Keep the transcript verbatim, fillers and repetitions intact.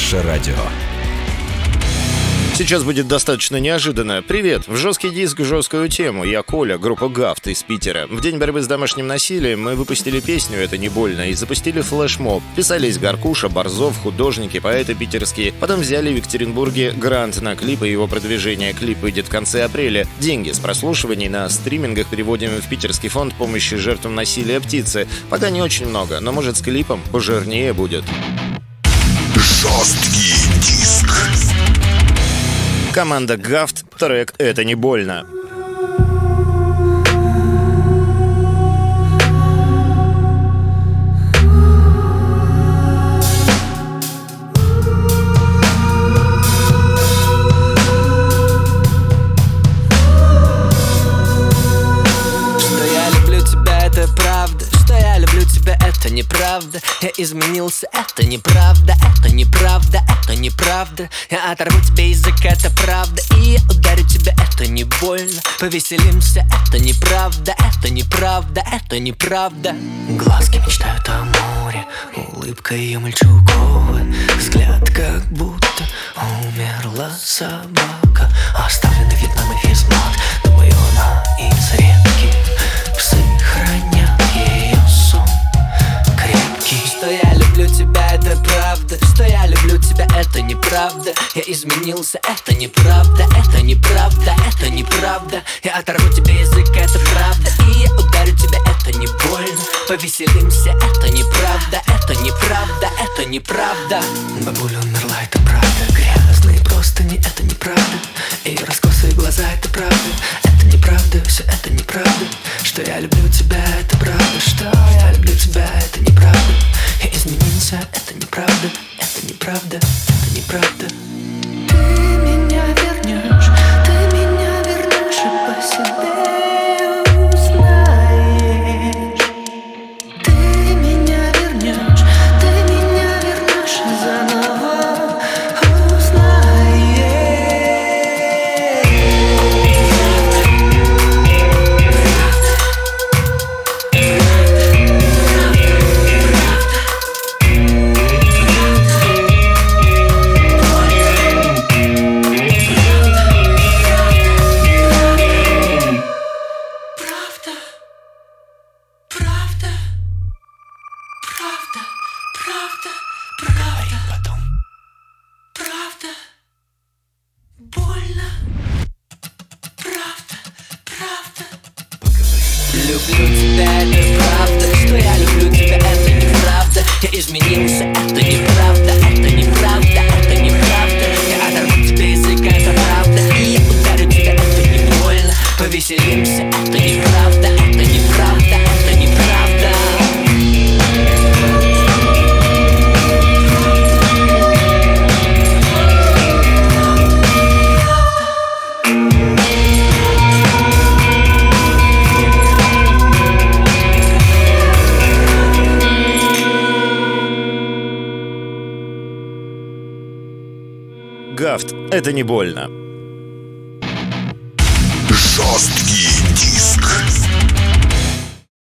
Наше радио. Сейчас будет достаточно неожиданно. Привет! В жесткий диск, жесткую тему. Я Коля, группа гафт из Питера. В день борьбы с домашним насилием мы выпустили песню «Это не больно» и запустили флешмоб. Писались Гаркуша, Борзов, художники, поэты питерские. Потом взяли в Екатеринбурге грант на клип и его продвижение. Клип выйдет в конце апреля. Деньги с прослушиваний на стримингах переводим в питерский фонд помощи жертвам насилия птицы. Пока не очень много, но может с клипом пожирнее будет. Жесткий диск. Команда гафт, трек «Это не больно». Неправда, я изменился, это неправда, это неправда, это неправда. Я оторву тебе язык, это правда, и я ударю тебя, это не больно. Повеселимся, это неправда, это неправда, это неправда. Глазки мечтают о море, улыбка ее мальчуковая, взгляд как будто умерла собака. Оставленный Вьетнам и физмат, думаю, она из редких. Псы хранят ее сон крепкий. Что я люблю тебя, это правда. Что я люблю тебя, это неправда. Я изменился, это неправда. Это неправда, это неправда. Я оторву тебе язык, это правда. И я ударю тебя, это не больно. Повеселимся, это неправда. Это неправда, это неправда. Бабуля умерла, это правда. Грязные простыни, это неправда. И раскосые глаза, это правда. Это неправда, все это неправда. Что я люблю тебя, это правда. Что я люблю тебя, это неправда. Я изменился, это неправда. Это неправда, это неправда. Ты меня вернешь, ты меня вернешь и по себе узнаешь. Ты меня вернешь, ты меня вернешь и заново узнаешь. Люблю тебя, это правда. Что я люблю тебя, это неправда. Я изменился, это неправда. Это неправда, это неправда. Я оторву тебе язык, это правда. И я ударю тебя, это не больно. Повеселимся, это неправда. Это неправда, это неправда. Гафт, это не больно. Жесткий